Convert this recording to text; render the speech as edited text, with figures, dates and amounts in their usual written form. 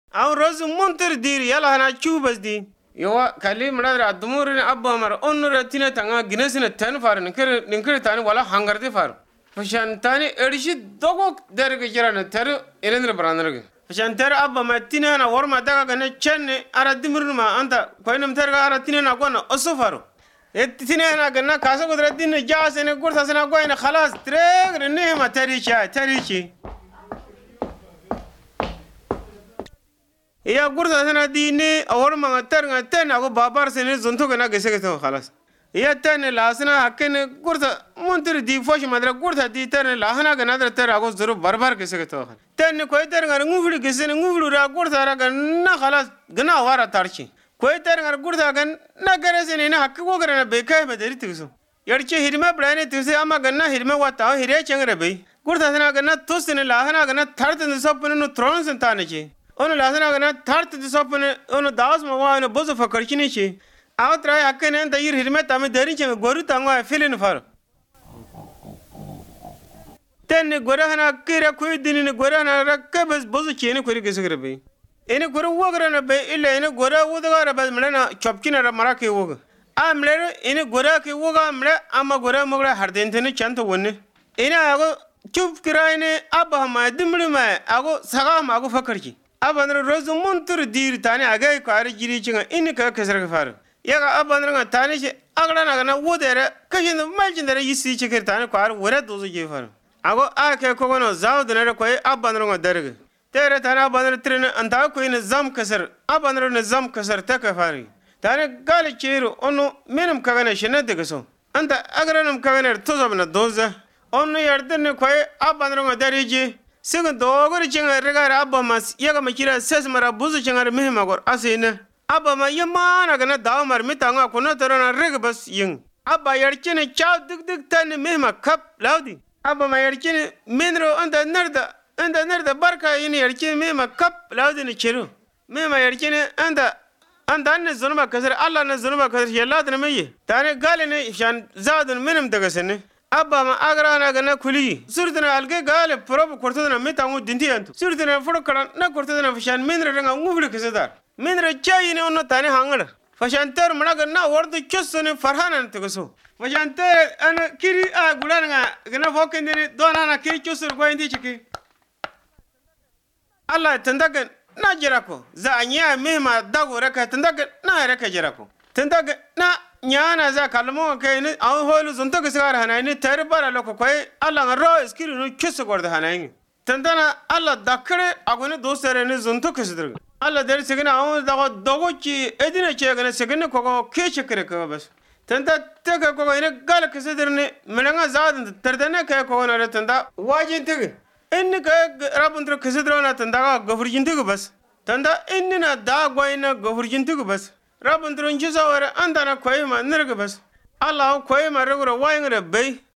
Aw rozu monter dir yala hana chubas di. Yawa kali mradra dumur ne abba mar onura tina tanga ginesine tan far ninkir tani wala hangarde far. Fashan tani edishi dogo derge jirana taru elendra branarge. Fashan tar abba ma tina na warma daga gane chenne ara dimur ma anta koinam targa ara tina na gona osofaro. tina na gana kasa gudra din jasene gurta sana goina khalas treg ne ma tarichi. Ya gurta sana dini awar ma targa ten ago babar sene zonto gana gese khalas. Ya tane lasna hakken gurta montir di fosh madra gurta di tane lahana gana dar tar ago zuru barbar gese tane koy tar gar ngufli gese nguflu ra gurta ra gana khalas gana wara tarchi. Koy tar gar gurta gan na garese ne na hakko garana bekay badari tiso. Yarche hirma brane tiso ama gana hirma wata hire changre be. Gurta sana gana tusne lahana gana thart ne sapne no tron sentane che. Ono lahana gana thart ne sapne ono das ma wa no bozo fakarchini che. Outra hakken da yir hirme tame dari che goru tango filin far. Tenne gorahana kira koy dinine gorahana rakabas bozo chene kori gesegre be. Ene gora wogara be illa ene gora wodagara ba mlena chopkina ra mara ke wog. A mlere ene gora ke woga mle ama gora mogra hardentene chanto wonne. Ene ago chup kiraine abba ma dimri ma ago saga ma ago fakarki. Abandra rozu montur dir tane agay ko ari jiri chinga ene ka kesra faru. Yaga abandra tane che agla na na wodere kashin maljindere yisi chikir tane ko ar wora dozo je faru. Ago a ke ko gono zawdene ko abandra derge. Tere tana abandra tren anta ko ine zam kasar abandra ne zam kasar ta ka fari. Tane gali chiru onu menim kagane shene de so. Anta agranum kagane tozabna doza. Onu yardene ko abandra derije. Sigun dogor chinga regar abba mas yaga makira ses mara buzu chinga mehma gor asine. Abba ma yamana gana daw mar mitanga kono terona reg bas ying. Abba yarchine chaw dik tan mehma kap laudi. Abba ma yarchine menro anda nerda barka yini yarchine mehma kap laudi ne chiru. Mehma yarchine anda ne zulma kasar Allah ne zulma kasar yalla ne meye. Tane gale ne shan zadun menim daga sene. Abba ma agrana gana kuli. Surdina alge gale prob kortodana mitangu dintiyantu. Surdina furo karan na kortodana fishan menra ranga ngubli kasadar. Menra chayine onno tane hangala. Fashantar managa na wardu chossone farhanan tegoso. Fashantar ana kiri a gulanga gana fokendene donana kiri chossor ko indi chiki. Allah tandaga na jirako. Za anya mehma dago raka tandaga na raka jirako. Tandaga na nyana za kalmo ke ni aw holu zonto ke sar hanayni terbara loko koy Allah ngaro skiri no chosso gorda hanayni. Tandana Allah dakre agone dostere ni zonto ke sidr. Allah der segena aw dago dogochi edine chegene segene kogo ke chekre ko bas. Tanda tega kogo ine gal ke sidrni menanga zad terdene ke kogo na tanda wajin tege. Enni ke rabundro ke sidrona tanda gofurjin tege bas. Tanda enni na da goina gofurjin tege bas. Rabundro njisa wara andana koyma nirge bas. Allah koyma regro wayngre bay.